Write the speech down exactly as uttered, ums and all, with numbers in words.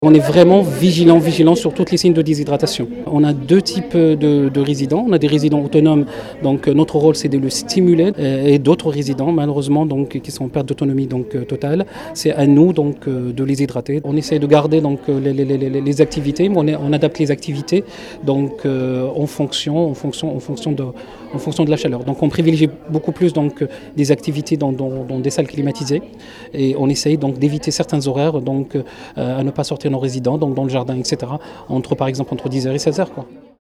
On est vraiment vigilant, vigilant sur toutes les signes de déshydratation. On a deux types de, de résidents. On a des résidents autonomes, donc notre rôle c'est de le stimuler, et d'autres résidents malheureusement donc qui sont en perte d'autonomie donc totale. C'est à nous donc de les hydrater. On essaie de garder donc les, les, les, les activités, mais on, est, on adapte les activités donc en fonction, en fonction, en fonction de, en fonction de la chaleur. Donc on privilégie beaucoup plus donc des activités dans, dans, dans des salles climatisées et on essaye donc d'éviter certains horaires donc à ne pas sortir nos résidents, donc dans le jardin, et cetera, entre, par exemple entre dix heures et seize heures. Quoi.